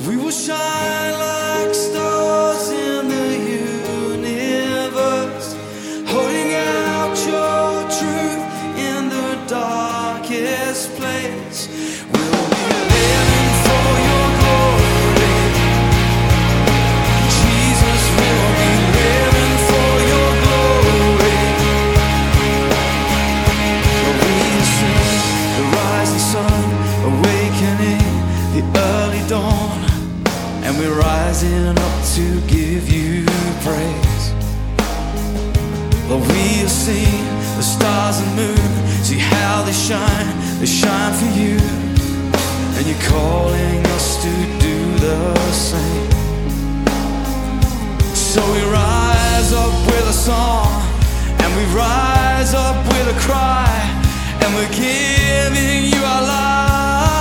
We will shine like stars in the universe, holding out your truth in the darkest place. We'll be living for your glory. Jesus, we'll be living for your glory. We sing the rising sun, awakening the early dawn, and we're rising up to give you praise. Lord, we'll see the stars and moon, see how they shine for you, and you're calling us to do the same. So we rise up with a song, and we rise up with a cry, and we're giving you our lives.